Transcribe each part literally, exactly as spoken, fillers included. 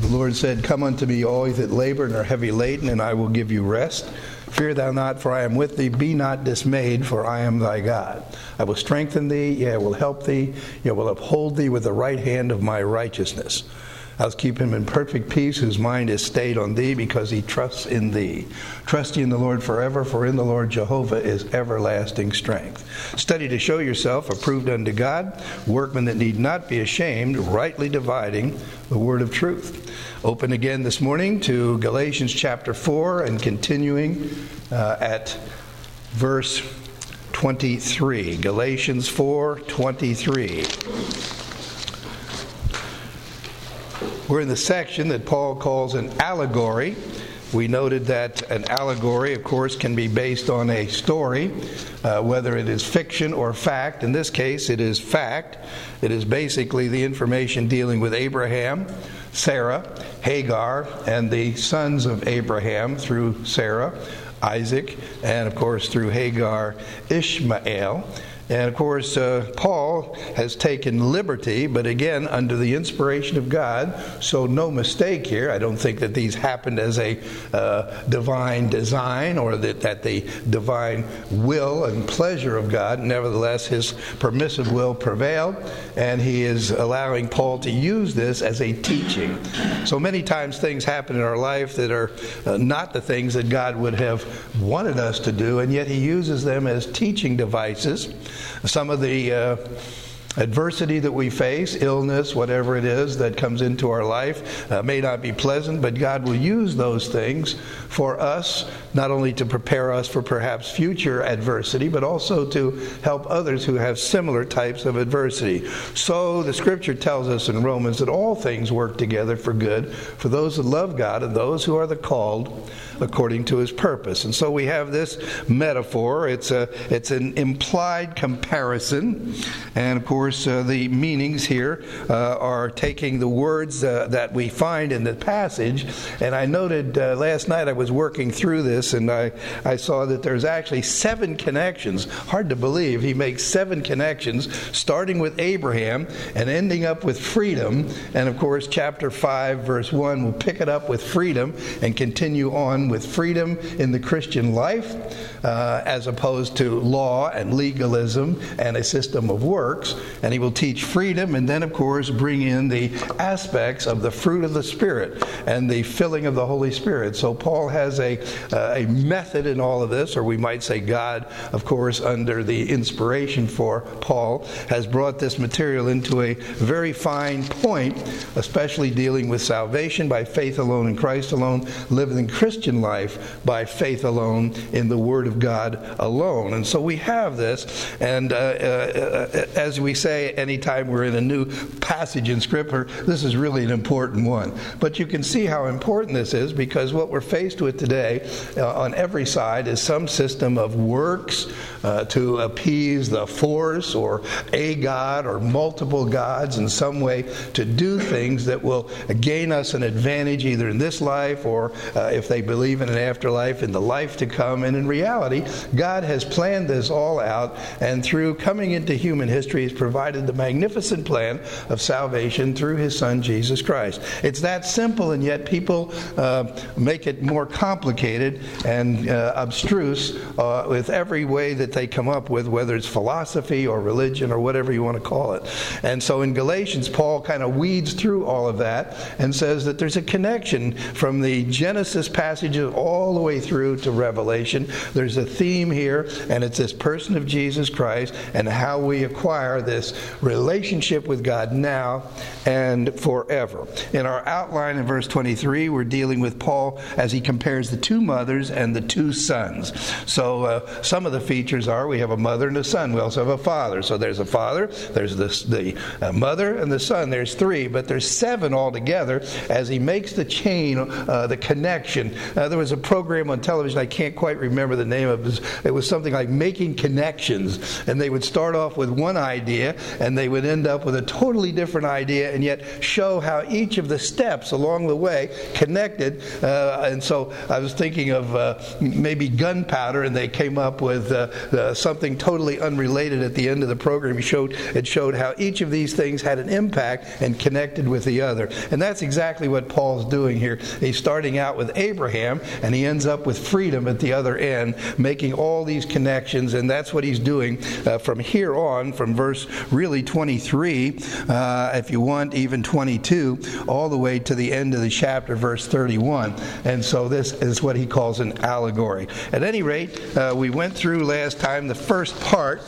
The Lord said, "Come unto me, all ye that labor and are heavy laden, and I will give you rest. Fear thou not, for I am with thee. Be not dismayed, for I am thy God. I will strengthen thee, yea, I will help thee, yea, I will uphold thee with the right hand of my righteousness. I'll keep him in perfect peace, whose mind is stayed on thee, because he trusts in thee. Trust ye in the Lord forever, for in the Lord Jehovah is everlasting strength. Study to show yourself approved unto God, workmen that need not be ashamed, rightly dividing the word of truth." Open again this morning to Galatians chapter four and continuing uh, at verse twenty-three. Galatians four twenty-three. We're in the section that Paul calls an allegory. We noted that an allegory, of course, can be based on a story, uh, whether it is fiction or fact. In this case, it is fact. It is basically the information dealing with Abraham, Sarah, Hagar, and the sons of Abraham through Sarah, Isaac, and of course through Hagar, Ishmael. And of course, uh, Paul has taken liberty, but again, under the inspiration of God, so no mistake here. I don't think that these happened as a uh, divine design or that, that the divine will and pleasure of God. Nevertheless, his permissive will prevailed, and he is allowing Paul to use this as a teaching. So many times things happen in our life that are uh, not the things that God would have wanted us to do, and yet he uses them as teaching devices. Some of the uh, adversity that we face, illness, whatever it is that comes into our life, uh, may not be pleasant, but God will use those things for us, not only to prepare us for perhaps future adversity, but also to help others who have similar types of adversity. So the Scripture tells us in Romans that all things work together for good for those that love God and those who are the called according to his purpose. And so we have this metaphor. It's a it's an implied comparison, and of course uh, the meanings here uh, are taking the words uh, that we find in the passage. And I noted uh, last night I was working through this, and I I saw that there's actually seven connections. Hard to believe. He makes seven connections, starting with Abraham and ending up with freedom. And of course, chapter five, verse one will pick it up with freedom and continue on with freedom in the Christian life, uh, as opposed to law and legalism and a system of works. And he will teach freedom, and then of course bring in the aspects of the fruit of the Spirit and the filling of the Holy Spirit. So Paul has a uh, a method in all of this, or we might say God, of course, under the inspiration for Paul, has brought this material into a very fine point, especially dealing with salvation by faith alone in Christ alone, living the Christian life by faith alone in the Word of God alone. And so we have this, and uh, uh, as we say anytime we're in a new passage in Scripture, this is really an important one. But you can see how important this is, because what we're faced with today uh, on every side is some system of works uh, to appease the force or a God or multiple gods in some way, to do things that will gain us an advantage either in this life or uh, if they believe in an afterlife, in the life to come. And in reality, God has planned this all out, and through coming into human history, He's provided the magnificent plan of salvation through His Son, Jesus Christ. It's that simple, and yet people uh, make it more complicated and uh, abstruse uh, with every way that they come up with, whether it's philosophy or religion or whatever you want to call it. And so in Galatians, Paul kind of weeds through all of that and says that there's a connection from the Genesis passages all the way through to Revelation. There's a theme here, and it's this person of Jesus Christ and how we acquire this relationship with God now and forever. In our outline in verse twenty-three, we're dealing with Paul as he compares the two mothers and the two sons. So uh, some of the features are we have a mother and a son. We also have a father. So there's a father, there's the, the uh, mother, and the son. There's three, but there's seven altogether as he makes the chain, uh, the connection. Uh, there was a program on television, I can't quite remember the name of it. It was something like Making Connections, and they would start off with one idea idea, and they would end up with a totally different idea, and yet show how each of the steps along the way connected. Uh, and so I was thinking of uh, maybe gunpowder, and they came up with uh, uh, something totally unrelated at the end of the program. It showed, it showed how each of these things had an impact and connected with the other. And that's exactly what Paul's doing here. He's starting out with Abraham, and he ends up with freedom at the other end, making all these connections, and that's what he's doing uh, from here on, from verse really twenty-three, uh, if you want, even twenty-two, all the way to the end of the chapter, verse thirty-one. And so this is what he calls an allegory. At any rate, uh, we went through last time the first part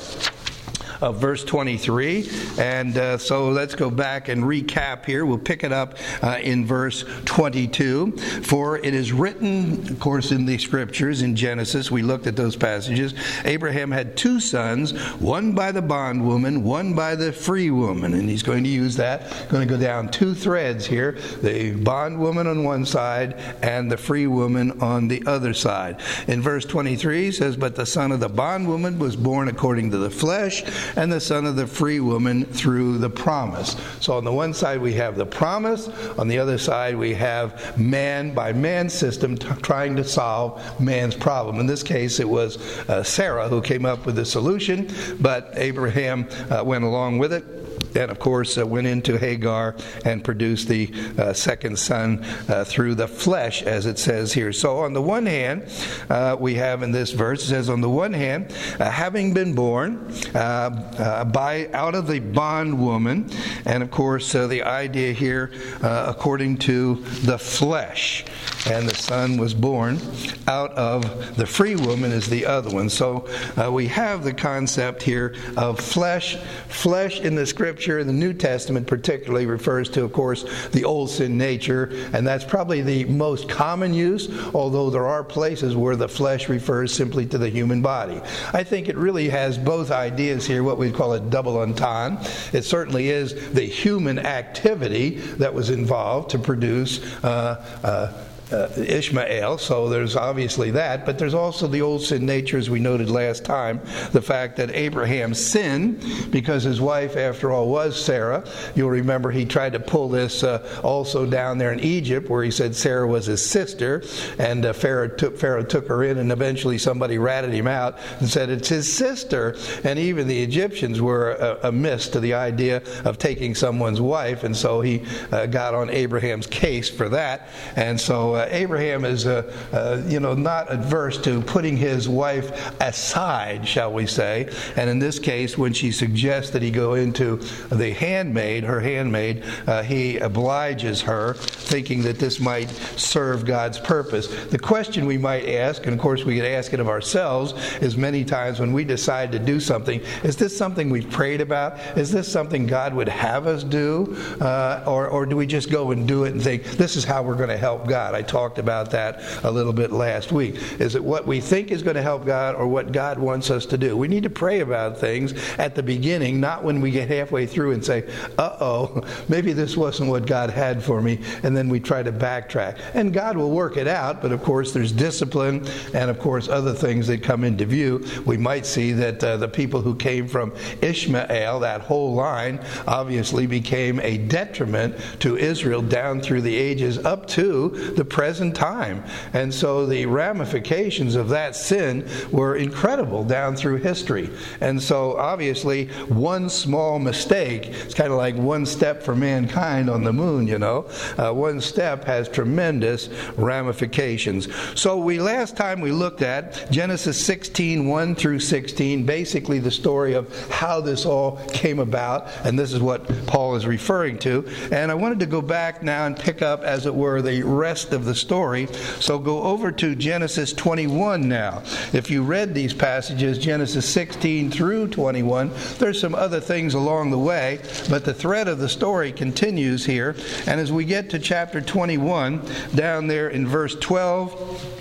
of verse twenty-three, and uh, so let's go back and recap here. We'll pick it up uh, in verse twenty-two. For it is written, of course, in the scriptures, in Genesis, we looked at those passages, Abraham had two sons, one by the bondwoman, one by the free woman. And he's going to use that, going to go down two threads here, the bondwoman on one side and the free woman on the other side. In verse twenty-three, it says, but the son of the bondwoman was born according to the flesh, and the son of the free woman through the promise. So on the one side we have the promise, on the other side we have man by man system t- trying to solve man's problem. In this case it was uh, Sarah who came up with the solution, but Abraham uh, went along with it. And, of course, uh, went into Hagar and produced the uh, second son uh, through the flesh, as it says here. So, on the one hand, uh, we have in this verse, it says, on the one hand, uh, having been born uh, uh, by out of the bondwoman, and, of course, uh, the idea here, uh, according to the flesh, and the son was born out of the free woman is the other one. So, uh, we have the concept here of flesh. Flesh in the Scripture, in the New Testament particularly, refers to, of course, the old sin nature, and that's probably the most common use, although there are places where the flesh refers simply to the human body. I think it really has both ideas here, what we call a double entendre. It certainly is the human activity that was involved to produce uh, uh, Uh, Ishmael, so there's obviously that, but there's also the old sin nature, as we noted last time, the fact that Abraham sinned because his wife, after all, was Sarah. You'll remember he tried to pull this uh, also down there in Egypt, where he said Sarah was his sister, and uh, Pharaoh, took, Pharaoh took her in, and eventually somebody ratted him out and said it's his sister, and even the Egyptians were uh, amiss to the idea of taking someone's wife, and so he uh, got on Abraham's case for that, and so uh, Abraham is, uh, uh, you know, not adverse to putting his wife aside, shall we say. And in this case, when she suggests that he go into the handmaid, her handmaid, uh, he obliges her, thinking that this might serve God's purpose. The question we might ask, and of course we could ask it of ourselves, is many times when we decide to do something, is this something we've prayed about? Is this something God would have us do? Uh, or, or do we just go and do it and think, this is how we're going to help God? I talked about that a little bit last week. Is it what we think is going to help God or what God wants us to do? We need to pray about things at the beginning, not when we get halfway through and say, uh-oh, maybe this wasn't what God had for me, and then we try to backtrack. And God will work it out, but of course there's discipline and of course other things that come into view. We might see that uh, the people who came from Ishmael, that whole line, obviously became a detriment to Israel down through the ages up to the present time. And so the ramifications of that sin were incredible down through history. And so obviously one small mistake, it's kind of like one step for mankind on the moon, you know. Uh, one step has tremendous ramifications. So we last time we looked at Genesis sixteen, one through sixteen, basically the story of how this all came about, and this is what Paul is referring to. And I wanted to go back now and pick up, as it were, the rest of the story. So go over to Genesis twenty-one now. If you read these passages, Genesis sixteen through twenty-one, there's some other things along the way, but the thread of the story continues here. And as we get to chapter twenty-one, down there in verse twelve,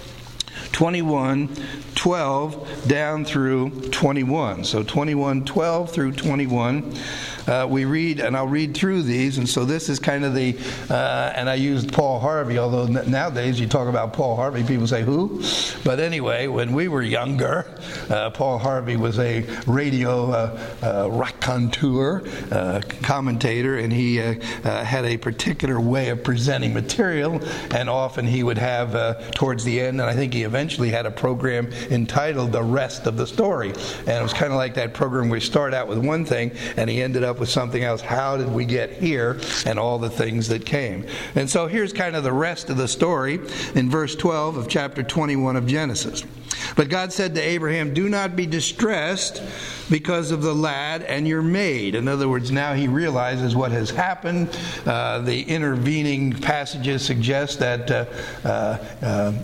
twenty-one, twelve, down through twenty-one. So twenty-one, twelve through twenty-one. uh, we read, and I'll read through these, and so this is kind of the, uh, and I used Paul Harvey, although n- nowadays you talk about Paul Harvey, people say, who? But anyway, when we were younger, uh, Paul Harvey was a radio uh, uh, raconteur, uh, commentator, and he uh, uh, had a particular way of presenting material, and often he would have, uh, towards the end, and I think he eventually had a program entitled The Rest of the Story. And it was kind of like that program where we start out with one thing, and he ended up with something else. How did we get here? And all the things that came. And so here's kind of the rest of the story in verse twelve of chapter twenty-one of Genesis. But God said to Abraham, do not be distressed because of the lad and your maid. In other words, now he realizes what has happened. Uh, the intervening passages suggest that uh, uh, uh,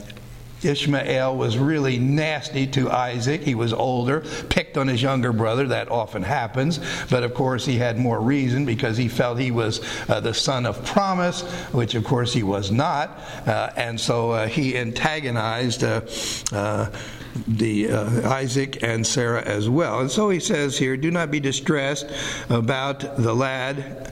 Ishmael was really nasty to Isaac. He was older, picked on his younger brother. That often happens. But of course he had more reason because he felt he was uh, the son of promise, which of course he was not. Uh, and so uh, he antagonized uh, uh, the uh, Isaac and Sarah as well. And so he says here, do not be distressed about the lad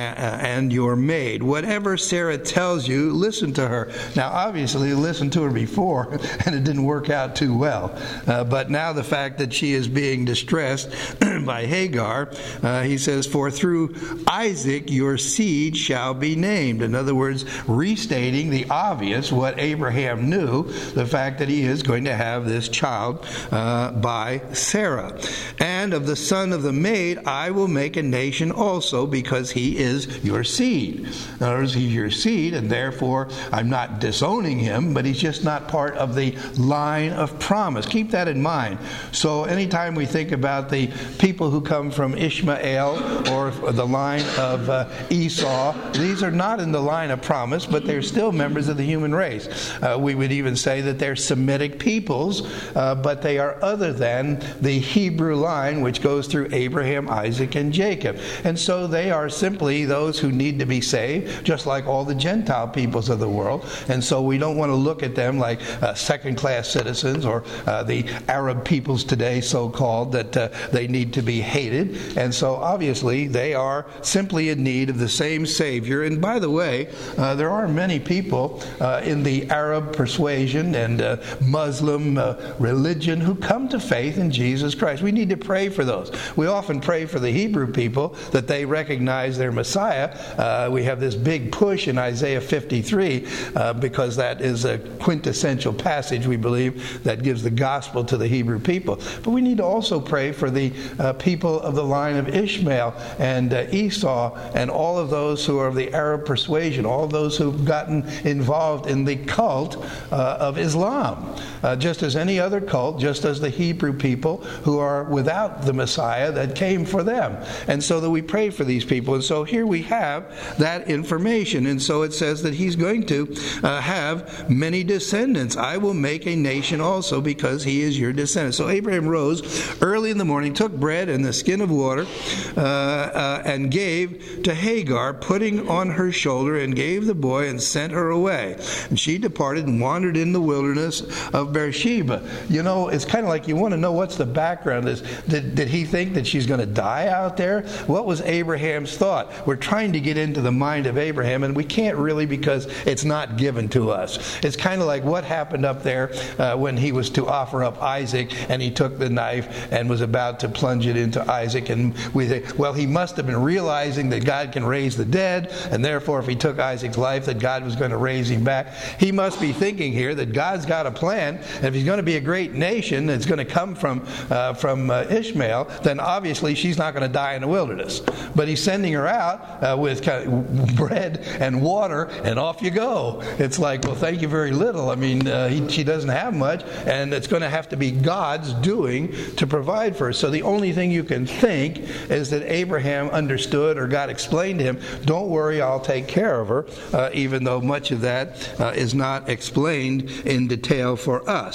and your maid. Whatever Sarah tells you, listen to her. Now, obviously, you listened to her before, and it didn't work out too well. Uh, but now the fact that she is being distressed by Hagar, uh, he says, for through Isaac your seed shall be named. In other words, restating the obvious, what Abraham knew, the fact that he is going to have this child uh, by Sarah. And of the son of the maid I will make a nation also, because he is your seed. In other words, he's your seed, and therefore I'm not disowning him, but he's just not part of the line of promise. Keep that in mind. So anytime we think about the people who come from Ishmael or the line of uh, Esau, these are not in the line of promise, but they're still members of the human race. Uh, we would even say that they're Semitic peoples, uh, but they are other than the Hebrew line, which goes through Abraham, Isaac, and Jacob. And so they are simply those who need to be saved, just like all the Gentile peoples of the world. And so we don't want to look at them like uh, second-class citizens or uh, the Arab peoples today, so-called, that uh, they need to be hated. And so obviously they are simply in need of the same Savior. And by the way, uh, there are many people uh, in the Arab persuasion and uh, Muslim uh, religion who come to faith in Jesus Christ. We need to pray for those. We often pray for the Hebrew people that they recognize their Messiah. Uh, we have this big push in Isaiah fifty-three uh, because that is a quintessential passage, we believe, that gives the gospel to the Hebrew people. But we need to also pray for the uh, people of the line of Ishmael and uh, Esau and all of those who are of the Arab persuasion, all of those who've gotten involved in the cult uh, of Islam. Uh, just as any other cult, just as the Hebrew people who are without the Messiah that came for them. And so that we pray for these people. And so here we have that information. And so it says that he's going to uh, have many descendants. I will make a nation also, because he is your descendant. So Abraham rose early in the morning, took bread and the skin of water, uh, uh, and gave to Hagar, putting on her shoulder, and gave the boy and sent her away. And she departed and wandered in the wilderness of Beersheba. You know, it's kind of like you want to know what's the background of this. Did, did he think that she's going to die out there? What was Abraham's thought? We're trying to get into the mind of Abraham, and we can't really, because it's not given to us. It's kind of like what happened up there uh, when he was to offer up Isaac, and he took the knife and was about to plunge it into Isaac. And we think, well, he must have been realizing that God can raise the dead, and therefore if he took Isaac's life, that God was going to raise him back. He must be thinking here that God's got a plan, and if he's going to be a great nation that's going to come from uh, from uh, Ishmael, then obviously she's not going to die in the wilderness. But he's sending her out uh, with kind of bread and water, and off you go. It's like, well, thank you very little. I mean, uh, he, she doesn't have much, and it's going to have to be God's doing to provide for her. So the only thing you can think is that Abraham understood, or God explained to him, don't worry, I'll take care of her, uh, even though much of that uh, is not explained in detail for us.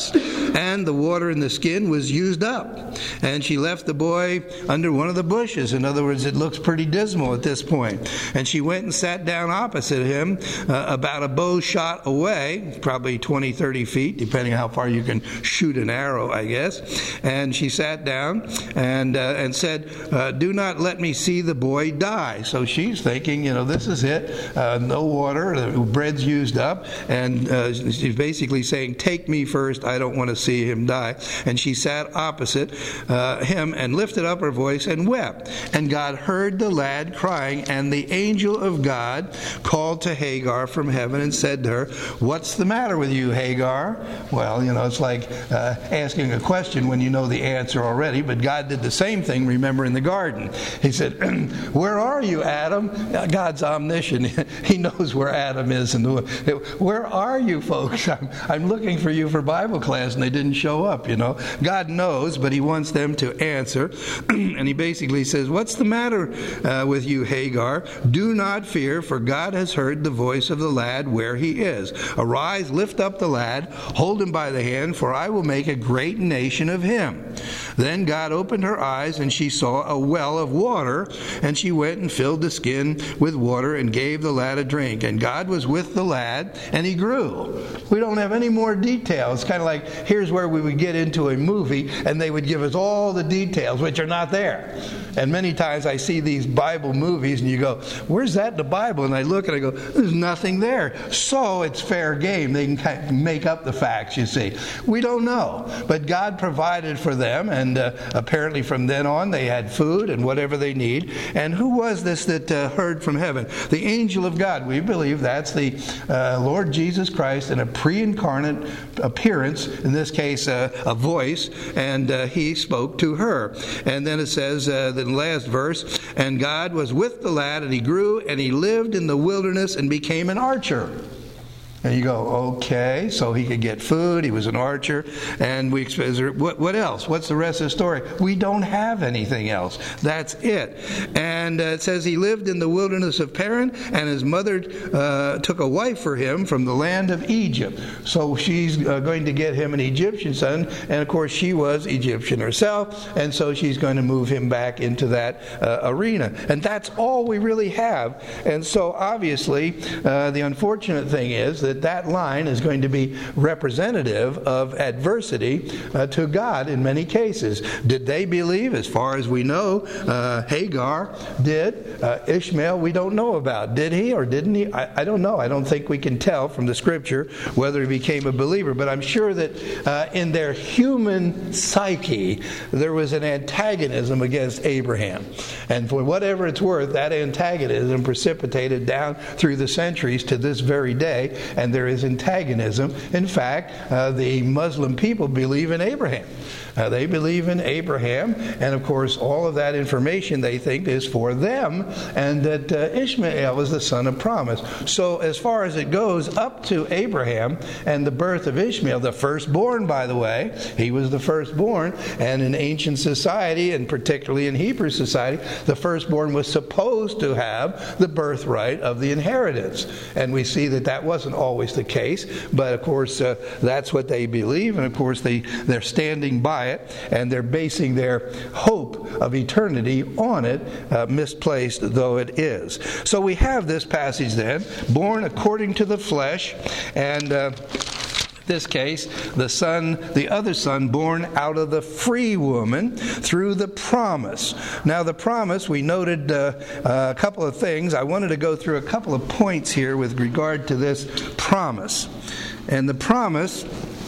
and the water in the skin was used up. And she left the boy under one of the bushes. In other words, it looks pretty dismal at this point. And she went and sat down opposite him, uh, about a bow shot away, probably twenty, thirty feet, depending on how far you can shoot an arrow, I guess. And she sat down and uh, and said, uh, do not let me see the boy die. So she's thinking, you know, this is it. Uh, no water, the bread's used up. And uh, she's basically saying, take me first. I don't want to see him die. And she sat opposite uh, him and lifted up her voice and wept. And God heard the lad crying, and the angel of God called to Hagar from heaven and said to her, what's the matter with you, Hagar? Well, you know, it's like uh, asking a question when you know the answer already, but God did the same thing, remember, in the garden. He said, where are you, Adam? God's omniscient. He knows where Adam is. And where are you, folks? I'm, I'm looking for you for Bible class, and they didn't show up, you know. God knows, but he wants them to answer. And he basically says, what's the matter uh, with you, Hagar? Do not fear, for God has heard the voice of the lad where he is. Arise, lift up the lad, hold him by the hand, for I will make a great nation of him. Then God opened her eyes, and she saw a well of water, and she went and filled the skin with water and gave the lad a drink. And God was with the lad, and he grew. We don't have any more details. It's kind of like, here's where we would get into a movie, and they would give us all the details, which are not there. And many times I see these Bible movies, and you go, where's that in the Bible? And I look and I go, there's nothing there. So it's fair game. They can kind of make up the facts, you see. We don't know. But God provided for them, and uh, apparently from then on they had food and whatever they need. And who was this that uh, heard from heaven? The angel of God. We believe that's the uh, Lord Jesus Christ in a pre-incarnate appearance, in this case uh, a voice, and uh, he spoke to her. And then it says uh, in the last verse, and God was with the lad, and he grew, and he lived in the wilderness and became an archer. And you go, okay, so he could get food, he was an archer, and we what, what else? What's the rest of the story? We don't have anything else. That's it. And uh, it says he lived in the wilderness of Paran, and his mother uh, took a wife for him from the land of Egypt. So she's uh, going to get him an Egyptian son, and of course she was Egyptian herself, and so she's going to move him back into that uh, arena. And that's all we really have. And so obviously, uh, the unfortunate thing is that that line is going to be representative of adversity uh, to God in many cases. Did they believe? As far as we know, uh, Hagar did. Uh, Ishmael, we don't know about. Did he or didn't he? I, I don't know. I don't think we can tell from the Scripture whether he became a believer. But I'm sure that uh, in their human psyche, there was an antagonism against Abraham. And for whatever it's worth, that antagonism precipitated down through the centuries to this very day. And there is antagonism. In fact, uh, the Muslim people believe in Abraham. Uh, they believe in Abraham, and of course all of that information they think is for them, and that uh, Ishmael is the son of promise. So as far as it goes up to Abraham and the birth of Ishmael, the firstborn, by the way, he was the firstborn, and in ancient society, and particularly in Hebrew society, the firstborn was supposed to have the birthright of the inheritance. And we see that that wasn't always the case, but of course uh, that's what they believe, and of course they, they're standing by it, and they're basing their hope of eternity on it, uh, misplaced though it is. So we have this passage then, born according to the flesh, and uh, this case, the son, the other son born out of the free woman through the promise. Now the promise, we noted uh, a couple of things. I wanted to go through a couple of points here with regard to this promise. And the promise,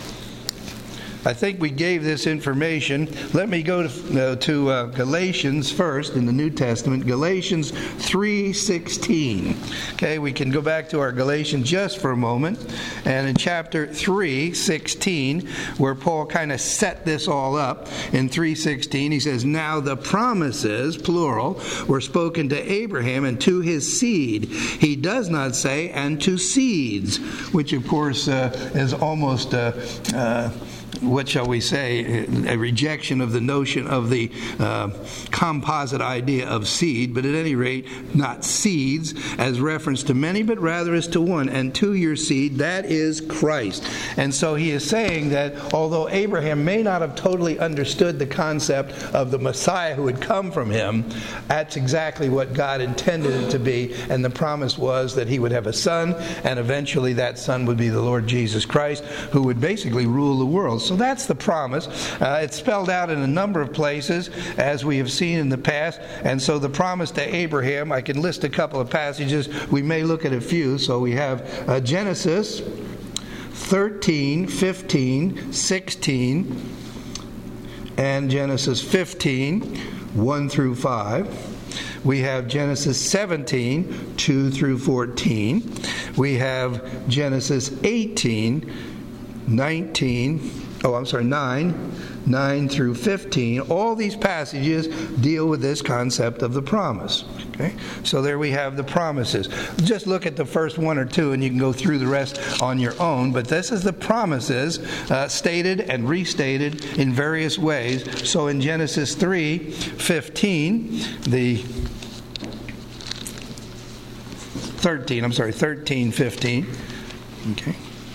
I think we gave this information. Let me go to, uh, to uh, Galatians first in the New Testament, Galatians three sixteen. Okay, we can go back to our Galatians just for a moment. And in chapter three sixteen, where Paul kind of set this all up, in three sixteen he says, now the promises, plural, were spoken to Abraham and to his seed. He does not say, and to seeds, which of course uh, is almost... Uh, uh, what shall we say, a rejection of the notion of the uh, composite idea of seed, but at any rate, not seeds as reference to many, but rather as to one, and to your seed, that is Christ. And so he is saying that although Abraham may not have totally understood the concept of the Messiah who would come from him, that's exactly what God intended it to be, and the promise was that he would have a son, and eventually that son would be the Lord Jesus Christ, who would basically rule the world. So that's the promise. Uh, it's spelled out in a number of places, as we have seen in the past. And so the promise to Abraham, I can list a couple of passages. We may look at a few. So we have uh, Genesis thirteen, fifteen, sixteen, and Genesis fifteen, one through five. We have Genesis seventeen, two through fourteen. We have Genesis eighteen, nineteen, oh, I'm sorry, nine, nine through fifteen. All these passages deal with this concept of the promise. Okay? So there we have the promises. Just look at the first one or two and you can go through the rest on your own. But this is the promises uh, stated and restated in various ways. So in Genesis three fifteen, the thirteen, I'm sorry, thirteen fifteen. Okay.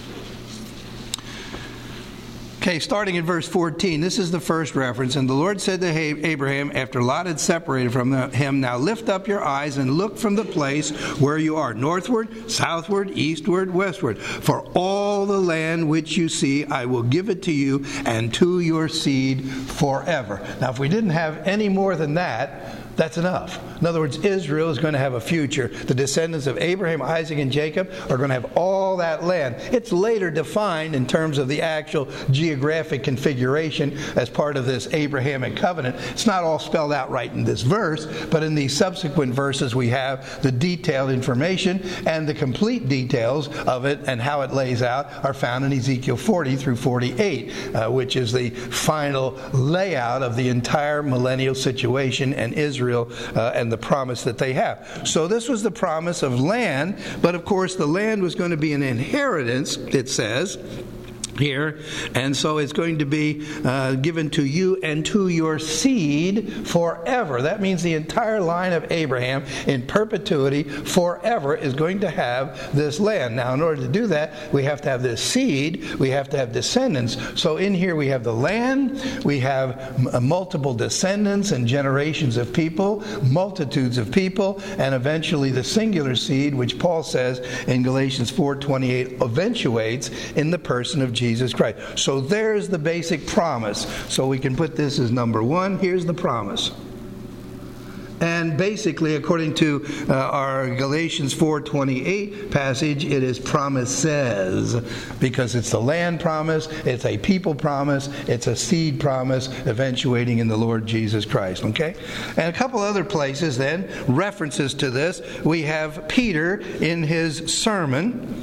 Okay, starting in verse fourteen, this is the first reference. And the Lord said to Abraham, after Lot had separated from him, now lift up your eyes and look from the place where you are, northward, southward, eastward, westward. For all the land which you see, I will give it to you and to your seed forever. Now, if we didn't have any more than that, that's enough. In other words, Israel is going to have a future. The descendants of Abraham, Isaac, and Jacob are going to have all that land. It's later defined in terms of the actual geographic configuration as part of this Abrahamic covenant. It's not all spelled out right in this verse, but in these subsequent verses we have the detailed information, and the complete details of it and how it lays out are found in Ezekiel forty through forty-eight, uh, which is the final layout of the entire millennial situation and Israel uh, and the promise that they have. So this was the promise of land, but of course the land was going to be an inheritance, it says here, and so it's going to be uh, given to you and to your seed forever. That means the entire line of Abraham in perpetuity forever is going to have this land. Now, in order to do that, we have to have this seed, we have to have descendants. So in here we have the land, we have m- multiple descendants and generations of people, multitudes of people, and eventually the singular seed, which Paul says in Galatians four twenty-eight eventuates in the person of Jesus Jesus Christ. So there's the basic promise. So we can put this as number one. Here's the promise. And basically, according to uh, our Galatians four twenty-eight passage, it is promises, because it's the land promise, it's a people promise, it's a seed promise, eventuating in the Lord Jesus Christ. Okay? And a couple other places then, references to this. We have Peter in his sermon.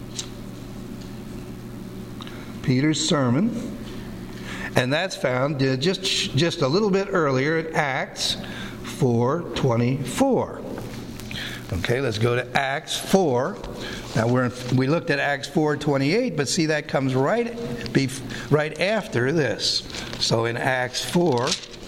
Peter's sermon, and that's found uh, just just a little bit earlier in Acts four twenty-four. Okay, let's go to Acts four. Now we're we looked at Acts four twenty-eight, but see that comes right be, right after this. So in Acts four.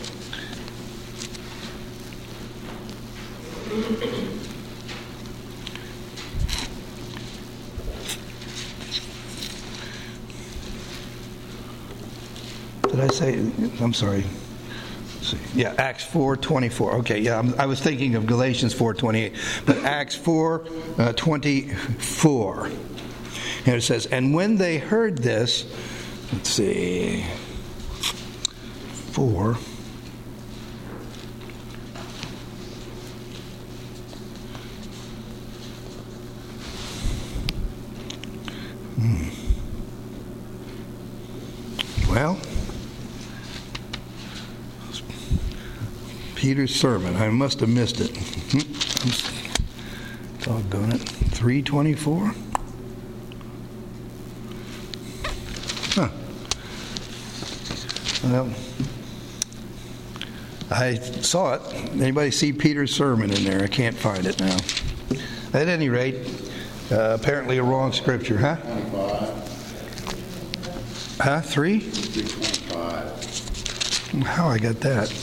Did I say? I'm sorry. Let's see. Yeah, Acts four twenty-four. Okay, yeah, I'm, I was thinking of Galatians four twenty-eight, but Acts four twenty-four. And it says, and when they heard this, let's see, four. Hmm. Well. Peter's sermon. I must have missed it. Doggone it. three twenty-four? Huh. Well, I saw it. Anybody see Peter's sermon in there? I can't find it now. At any rate, uh, apparently a wrong scripture, huh? Huh? Three? three twenty-five. How I got that?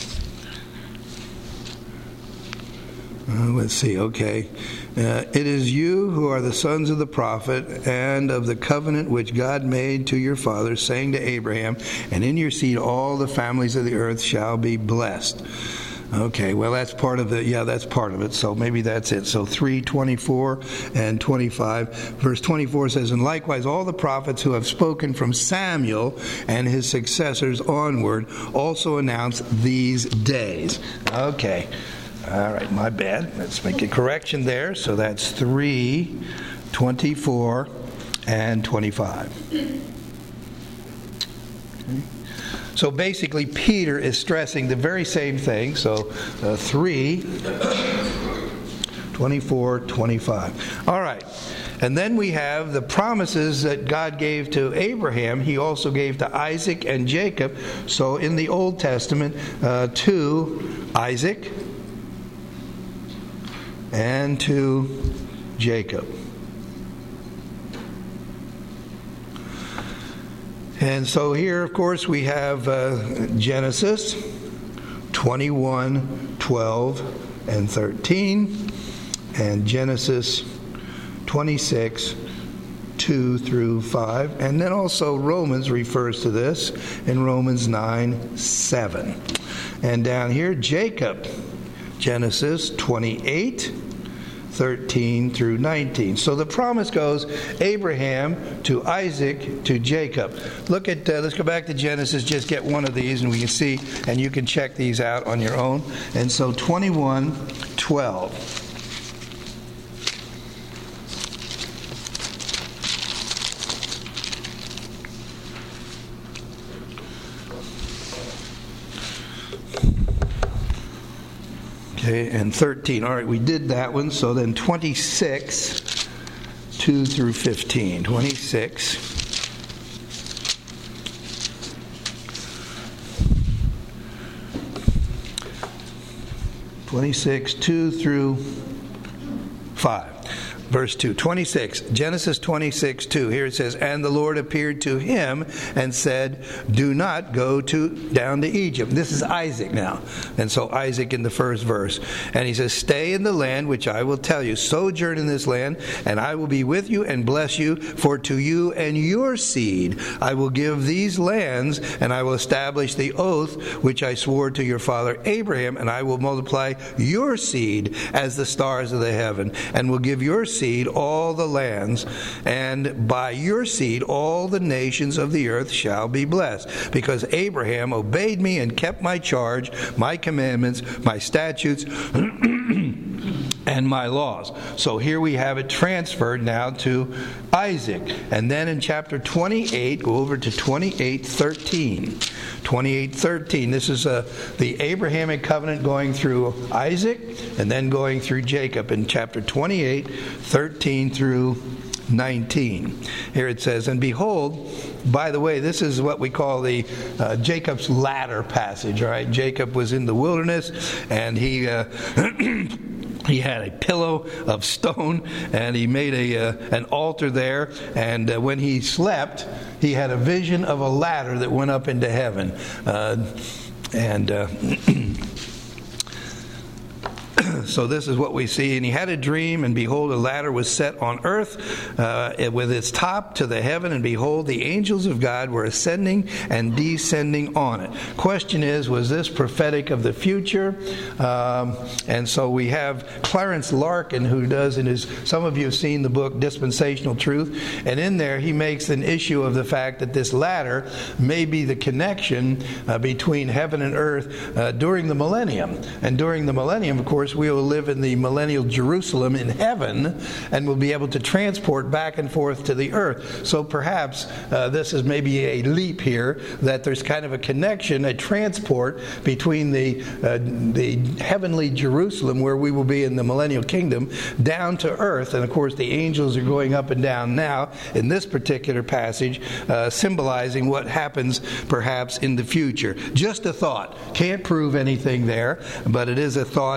Uh, let's see. Okay. Uh, it is you who are the sons of the prophet and of the covenant which God made to your fathers, saying to Abraham, and in your seed all the families of the earth shall be blessed. Okay, well, that's part of it. Yeah, that's part of it. So maybe that's it. So three, twenty-four, and twenty-five. Verse twenty-four says, and likewise all the prophets who have spoken from Samuel and his successors onward also announce these days. Okay. All right, my bad. Let's make a correction there. So that's three, twenty-four, and twenty-five. Okay. So basically, Peter is stressing the very same thing. So uh, three, twenty-four, twenty-five. All right. And then we have the promises that God gave to Abraham. He also gave to Isaac and Jacob. So in the Old Testament, uh, to Isaac and to Jacob. And so here, of course, we have uh, Genesis twenty-one, twelve, and thirteen, and Genesis twenty-six, two through five, and then also Romans refers to this in Romans nine, seven. And down here, Jacob, Genesis twenty-eight, thirteen through nineteen. So the promise goes Abraham to Isaac to Jacob. Look at, uh, let's go back to Genesis, just get one of these and we can see, and you can check these out on your own. And so twenty-one, twelve. Okay, and thirteen. All right, we did that one. So then twenty-six, two through fifteen. twenty-six. twenty-six, two through five. Verse two, twenty-six, Genesis twenty-six, two. Here it says, and the Lord appeared to him and said, do not go to down to Egypt. This is Isaac now. And so Isaac in the first verse. And he says, stay in the land which I will tell you. Sojourn in this land, and I will be with you and bless you. For to you and your seed I will give these lands, and I will establish the oath which I swore to your father Abraham, and I will multiply your seed as the stars of the heaven, and will give your seed seed all the lands, and by your seed all the nations of the earth shall be blessed, because Abraham obeyed me and kept my charge, my commandments, my statutes, and my laws. So here we have it transferred now to Isaac. And then in chapter twenty-eight, go over to twenty-eight thirteen. twenty-eight thirteen. This is uh, the Abrahamic covenant going through Isaac and then going through Jacob in chapter twenty-eight, thirteen through nineteen. Here it says, and behold, by the way, this is what we call the uh, Jacob's ladder passage. All right, Jacob was in the wilderness, and he uh, he had a pillow of stone, and he made a uh, an altar there. And uh, when he slept, he had a vision of a ladder that went up into heaven, uh, and. Uh, So this is what we see. And he had a dream, and behold, a ladder was set on earth uh, with its top to the heaven, and behold, the angels of God were ascending and descending on it. Question is, was this prophetic of the future? Um, and so we have Clarence Larkin, who does in his, some of you have seen the book Dispensational Truth, and in there he makes an issue of the fact that this ladder may be the connection uh, between heaven and earth uh, during the millennium. And during the millennium, of course, we will live in the millennial Jerusalem in heaven, and will be able to transport back and forth to the earth. So perhaps uh, this is maybe a leap here, that there's kind of a connection, a transport between the uh, the heavenly Jerusalem, where we will be in the millennial kingdom, down to earth. And of course the angels are going up and down now in this particular passage, uh, symbolizing what happens perhaps in the future. Just a thought. Can't prove anything there, but it is a thought that perhaps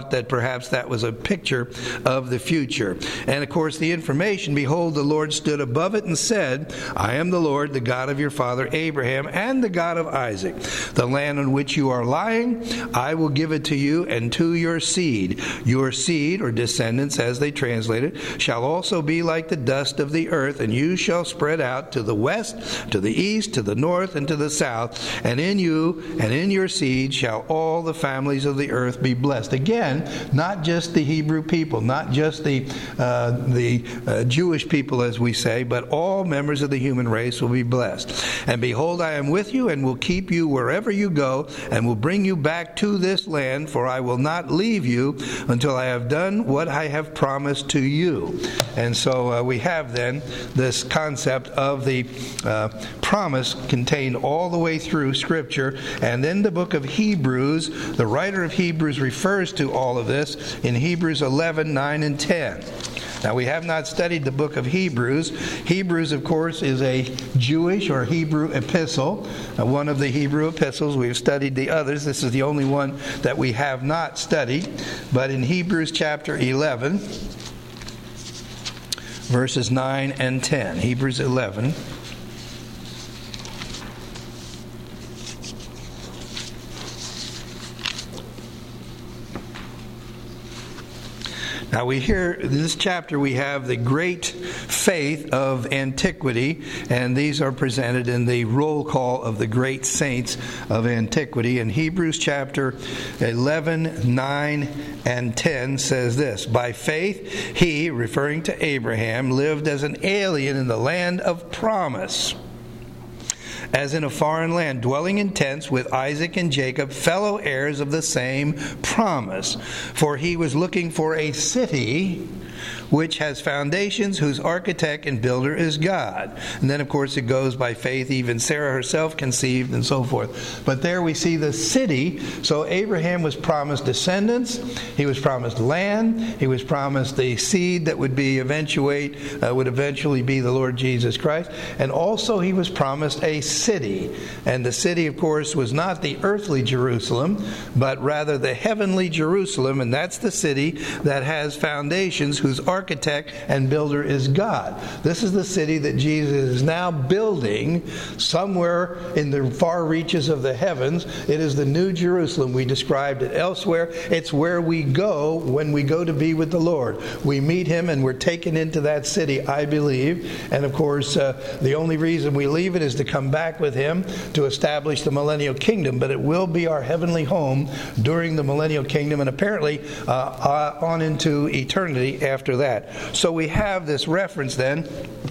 perhaps that was a picture of the future. And of course the information, behold, the Lord stood above it and said, I am the Lord, the God of your father Abraham, and the God of Isaac. The land on which you are lying, I will give it to you and to your seed. Your seed, or descendants as they translate it, shall also be like the dust of the earth, and you shall spread out to the west, to the east, to the north, and to the south. And in you and in your seed shall all the families of the earth be blessed. Again, not just the Hebrew people, not just the uh, the uh, Jewish people, as we say, but all members of the human race will be blessed. And behold, I am with you and will keep you wherever you go, and will bring you back to this land, for I will not leave you until I have done what I have promised to you. And so uh, we have then this concept of the uh, promise contained all the way through Scripture. And then the book of Hebrews, the writer of Hebrews refers to all of this in Hebrews eleven, nine, and ten. Now, we have not studied the book of Hebrews. Hebrews, of course, is a Jewish or Hebrew epistle, uh, one of the Hebrew epistles. We've studied the others. This is the only one that we have not studied. But in Hebrews chapter eleven, verses nine and ten, Hebrews eleven. Now we hear, in this chapter we have the great faith of antiquity, and these are presented in the roll call of the great saints of antiquity. And Hebrews chapter eleven, nine, and ten says this, By faith he, referring to Abraham, lived as an alien in the land of promise, as in a foreign land, dwelling in tents with Isaac and Jacob, fellow heirs of the same promise. For he was looking for a city which has foundations, whose architect and builder is God. And then, of course, it goes by faith, even Sarah herself conceived, and so forth. But there we see the city. So Abraham was promised descendants, he was promised land, he was promised the seed that would be eventuate, uh, would eventually be the Lord Jesus Christ. And also he was promised a city. And the city, of course, was not the earthly Jerusalem, but rather the heavenly Jerusalem. And that's the city that has foundations, whose architect and builder is God. This is the city that Jesus is now building somewhere in the far reaches of the heavens. It is the New Jerusalem. We described it elsewhere. It's where we go when we go to be with the Lord. We meet Him and we're taken into that city, I believe. And of course, uh, the only reason we leave it is to come back with Him to establish the millennial kingdom. But it will be our heavenly home during the millennial kingdom, and apparently uh, uh, on into eternity after that. So we have this reference then,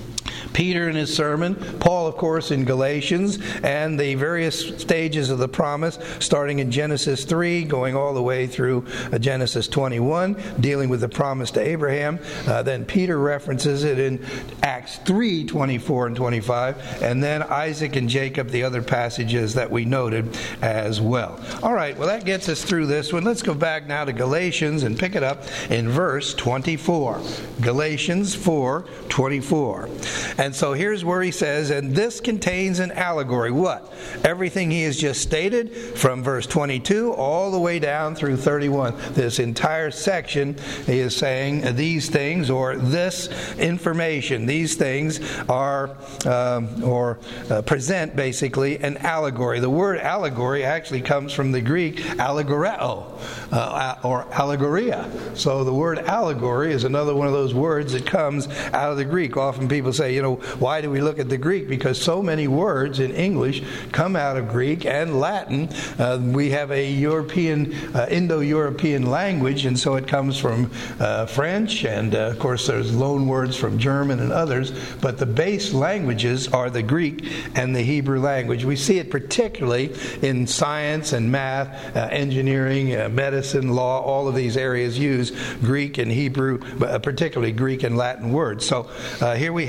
Peter in his sermon, Paul, of course, in Galatians, and the various stages of the promise, starting in Genesis three, going all the way through Genesis twenty-one, dealing with the promise to Abraham. Uh, then Peter references it in Acts three, twenty-four and twenty-five, and then Isaac and Jacob, the other passages that we noted as well. All right, well, that gets us through this one. Let's go back now to Galatians and pick it up in verse twenty-four. Galatians four, twenty-four. And so here's where he says, and this contains an allegory. What? Everything he has just stated from verse twenty-two all the way down through thirty-one. This entire section, he is saying these things, or this information, these things are, um, or uh, present basically an allegory. The word allegory actually comes from the Greek allegoreo, uh, or allegoria. So the word allegory is another one of those words that comes out of the Greek. Often people say, you know, why do we look at the Greek? Because so many words in English come out of Greek and Latin. Uh, we have a European, uh, Indo-European language, and so it comes from uh, French, and uh, of course there's loan words from German and others, but the base languages are the Greek and the Hebrew language. We see it particularly in science and math, uh, engineering, uh, medicine, law. All of these areas use Greek and Hebrew, but particularly Greek and Latin words. So uh, here we have an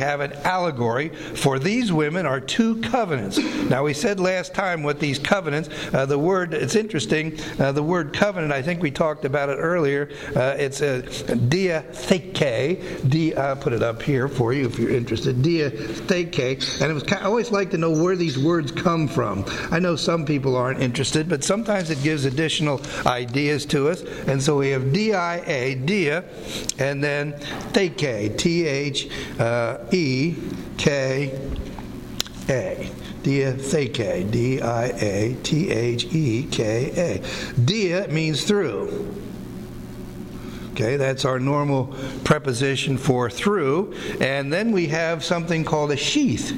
allegory. For these women are two covenants. Now, we said last time what these covenants, uh, the word, it's interesting, uh, the word covenant, I think we talked about it earlier. Uh, it's a diatheke. Di, I'll put it up here for you if you're interested. Diatheke. And it was, I always like to know where these words come from. I know some people aren't interested, but sometimes it gives additional ideas to us. And so we have D I A, dia, and then theke, T H E K A. Diatheke, D I A T H E K A. Dia means through. Okay, that's our normal preposition for through. And then we have something called a sheath,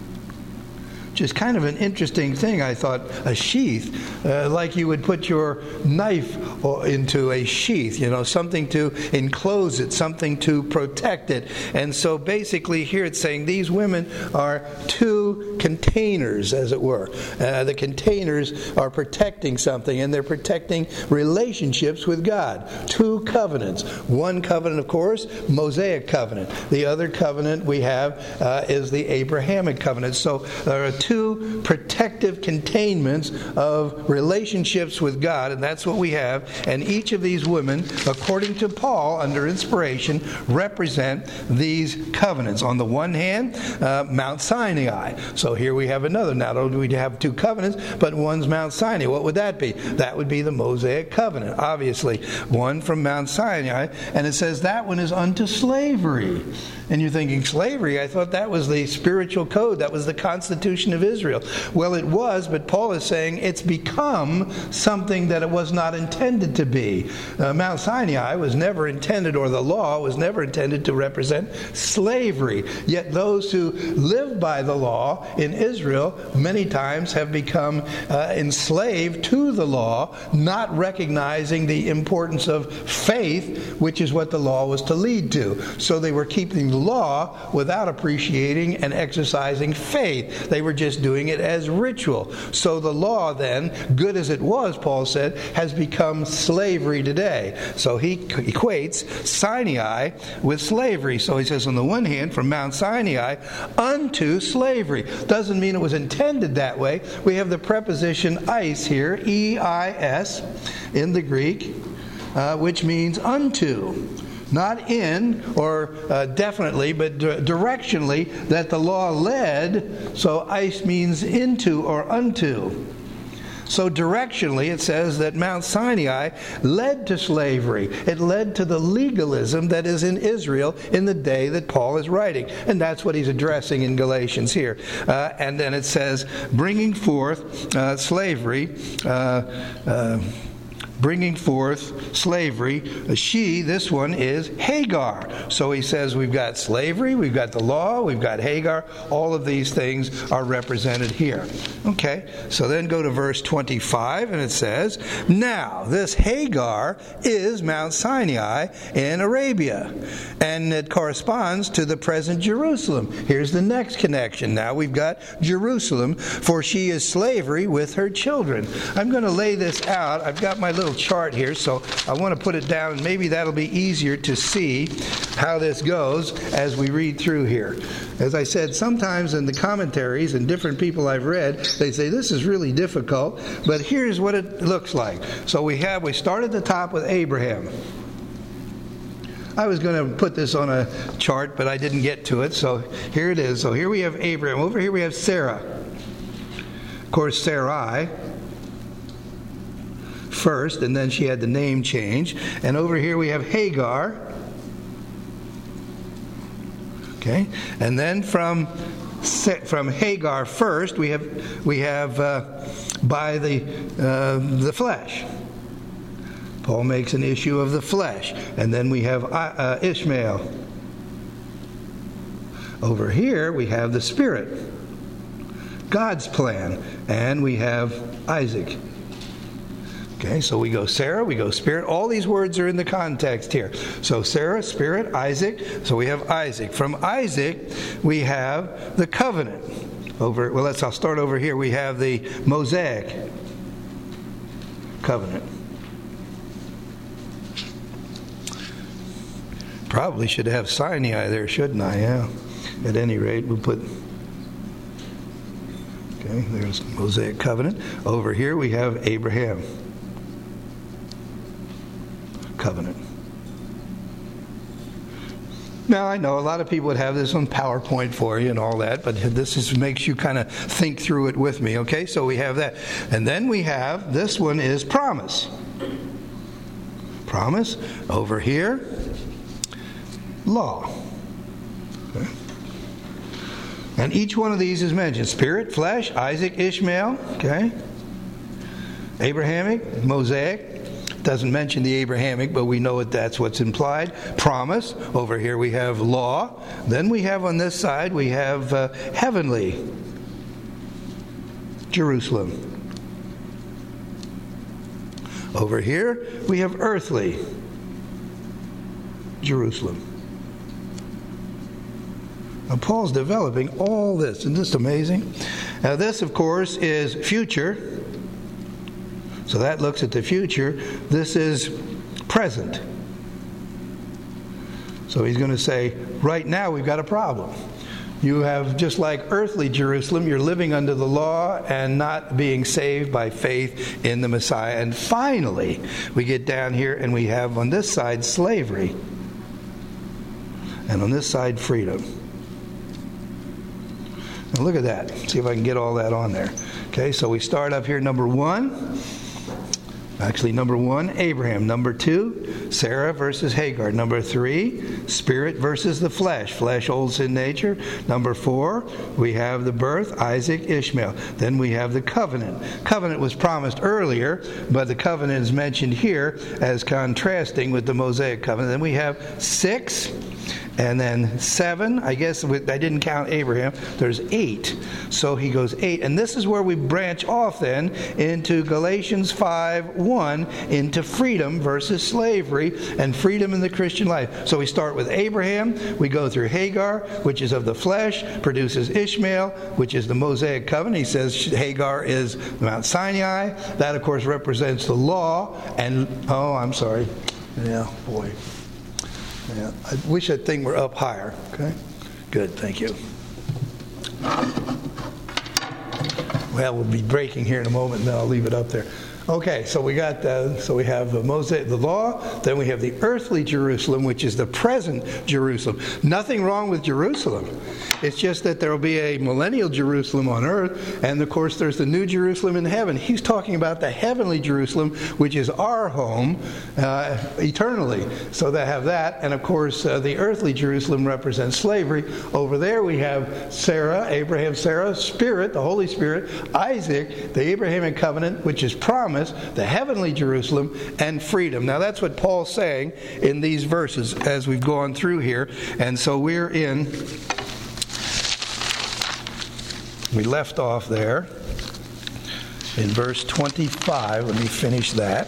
which is kind of an interesting thing, I thought. A sheath, uh, like you would put your knife into a sheath, you know, something to enclose it, something to protect it. And so basically here it's saying these women are two containers, as it were. Uh, the containers are protecting something, and they're protecting relationships with God. Two covenants. One covenant, of course, Mosaic covenant. The other covenant we have uh, is the Abrahamic covenant. So there are two protective containments of relationships with God, and that's what we have. And each of these women, according to Paul, under inspiration, represent these covenants. On the one hand, uh, Mount Sinai. So here we have another. Not only do we have two covenants, but one's Mount Sinai. What would that be? That would be the Mosaic covenant, obviously. One from Mount Sinai, and it says that one is unto slavery. And you're thinking, slavery? I thought that was the spiritual code. That was the Constitution of Israel. Well, it was, but Paul is saying it's become something that it was not intended to be. Uh, Mount Sinai was never intended, or the law was never intended to represent slavery. Yet those who live by the law in Israel many times have become uh, enslaved to the law, not recognizing the importance of faith, which is what the law was to lead to. So they were keeping the law without appreciating and exercising faith. They were just doing it as ritual. So the law then, good as it was, Paul said, has become slavery today. So he equates Sinai with slavery. So he says, on the one hand, from Mount Sinai unto slavery. Doesn't mean it was intended that way. We have the preposition eis here, E I S, in the Greek, uh, which means unto. Not in, or uh, definitely, but d- directionally, that the law led. So eis means into or unto. So directionally, it says that Mount Sinai led to slavery. It led to the legalism that is in Israel in the day that Paul is writing. And that's what he's addressing in Galatians here. Uh, and then it says, bringing forth uh, slavery, uh, uh, bringing forth slavery. She, this one, is Hagar. So he says we've got slavery, we've got the law, we've got Hagar. All of these things are represented here. Okay, so then go to verse twenty-five, and it says, now this Hagar is Mount Sinai in Arabia, and it corresponds to the present Jerusalem. Here's the next connection. Now we've got Jerusalem, for she is slavery with her children. I'm going to lay this out. I've got my little chart here, so I want to put it down, and maybe that'll be easier to see how this goes as we read through here. As I said, sometimes in the commentaries and different people I've read, they say this is really difficult, but here's what it looks like. So we have, we start at the top with Abraham. I was going to put this on a chart, but I didn't get to it, so here it is. So here we have Abraham. Over here we have Sarah. Of course, Sarai first, and then she had the name change. And over here we have Hagar. Okay, and then from from Hagar first, we have we have uh, by the uh, the flesh. Paul makes an issue of the flesh, and then we have uh, Ishmael. Over here we have the Spirit, God's plan, and we have Isaac. Okay, so we go Sarah, we go Spirit. All these words are in the context here. So Sarah, Spirit, Isaac. So we have Isaac. From Isaac, we have the covenant. Over. Well, let's. I'll start over here. We have the Mosaic covenant. Probably should have Sinai there, shouldn't I? Yeah. At any rate, we'll put... Okay, there's Mosaic covenant. Over here we have Abraham covenant. Now, I know a lot of people would have this on PowerPoint for you and all that, but this is, makes you kind of think through it with me, okay? So we have that. And then we have, this one is promise. Promise. Over here, law. Okay. And each one of these is mentioned. Spirit, flesh, Isaac, Ishmael, okay? Abrahamic, Mosaic. Doesn't mention the Abrahamic, but we know that that's what's implied. Promise. Over here we have law. Then we have on this side, we have uh, heavenly Jerusalem. Over here we have earthly Jerusalem. Now Paul's developing all this. Isn't this amazing? Now this, of course, is future. So that looks at the future. This is present. So he's going to say, right now we've got a problem. You have, just like earthly Jerusalem, you're living under the law and not being saved by faith in the Messiah. And finally, we get down here and we have on this side slavery. And on this side, freedom. Now look at that. See if I can get all that on there. Okay, so we start up here, number one. Actually, number one, Abraham. Number two, Sarah versus Hagar. Number three, spirit versus the flesh. Flesh, old sin nature. Number four, we have the birth, Isaac, Ishmael. Then we have the covenant. Covenant was promised earlier, but the covenant is mentioned here as contrasting with the Mosaic covenant. Then we have six. And then seven, I guess I didn't count Abraham, there's eight. So he goes eight. And this is where we branch off then into Galatians five one, into freedom versus slavery and freedom in the Christian life. So we start with Abraham, we go through Hagar, which is of the flesh, produces Ishmael, which is the Mosaic covenant. He says Hagar is Mount Sinai. That, of course, represents the law. And, oh, I'm sorry. Yeah, boy. Yeah, I wish that thing were up higher. Okay, good, thank you. Well, we'll be breaking here in a moment, and then I'll leave it up there. Okay, so we got uh, so we have the Mosaic, the law. Then we have the earthly Jerusalem, which is the present Jerusalem. Nothing wrong with Jerusalem. It's just that there will be a millennial Jerusalem on earth, and of course there's the new Jerusalem in heaven. He's talking about the heavenly Jerusalem, which is our home uh, eternally. So they have that, and of course uh, the earthly Jerusalem represents slavery. Over there we have Sarah, Abraham, Sarah, Spirit, the Holy Spirit, Isaac, the Abrahamic covenant, which is promised, the heavenly Jerusalem, and freedom. Now that's what Paul's saying in these verses as we've gone through here. And so we're in, we left off there in verse twenty-five. Let me finish that.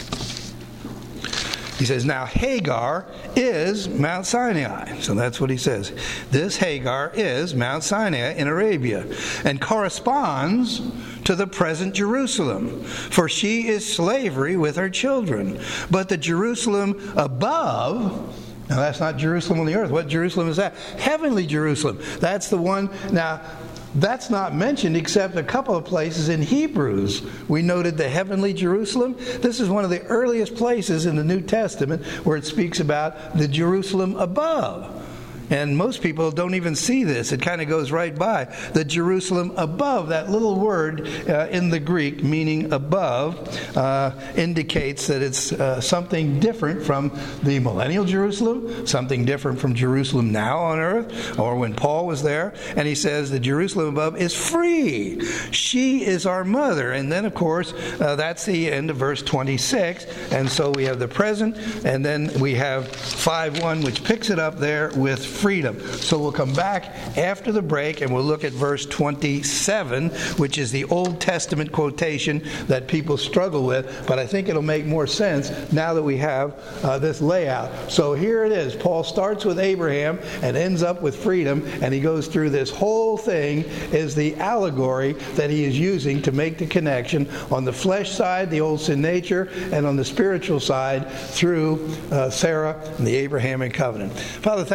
He says, now Hagar is Mount Sinai. So that's what he says. This Hagar is Mount Sinai in Arabia and corresponds to the present Jerusalem, for she is slavery with her children. But the Jerusalem above, now that's not Jerusalem on the earth. What Jerusalem is that? Heavenly Jerusalem. That's the one. Now, that's not mentioned except a couple of places in Hebrews. We noted the heavenly Jerusalem. This is one of the earliest places in the New Testament where it speaks about the Jerusalem above. And most people don't even see this. It kind of goes right by. The Jerusalem above, that little word uh, in the Greek meaning above, uh, indicates that it's uh, something different from the millennial Jerusalem, something different from Jerusalem now on earth, or when Paul was there. And he says the Jerusalem above is free. She is our mother. And then, of course, uh, that's the end of verse twenty-six. And so we have the present, and then we have five one, which picks it up there with freedom. So we'll come back after the break and we'll look at verse twenty-seven, which is the Old Testament quotation that people struggle with, but I think it'll make more sense now that we have uh, this layout. So here it is. Paul starts with Abraham and ends up with freedom, and he goes through this whole thing is the allegory that he is using to make the connection on the flesh side, the old sin nature, and on the spiritual side through uh, Sarah and the Abrahamic covenant. Father, thank you for the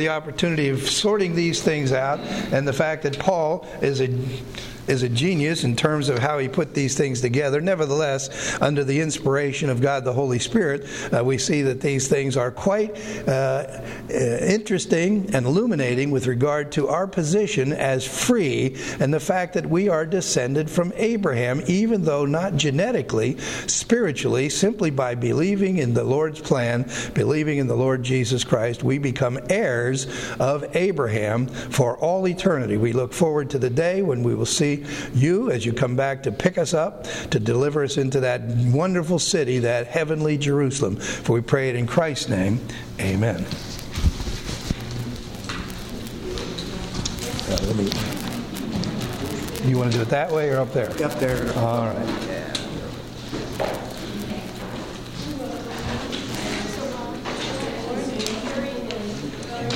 the opportunity of sorting these things out, and the fact that Paul is a is a genius in terms of how he put these things together. Nevertheless, under the inspiration of God the Holy Spirit, uh, we see that these things are quite uh, interesting and illuminating with regard to our position as free, and the fact that we are descended from Abraham, even though not genetically, spiritually, simply by believing in the Lord's plan, believing in the Lord Jesus Christ, we become heirs of Abraham for all eternity. We look forward to the day when we will see you as you come back to pick us up, to deliver us into that wonderful city, that heavenly Jerusalem. For we pray it in Christ's name. Amen. Uh, let me, you want to do it that way or up there? Up there. All right.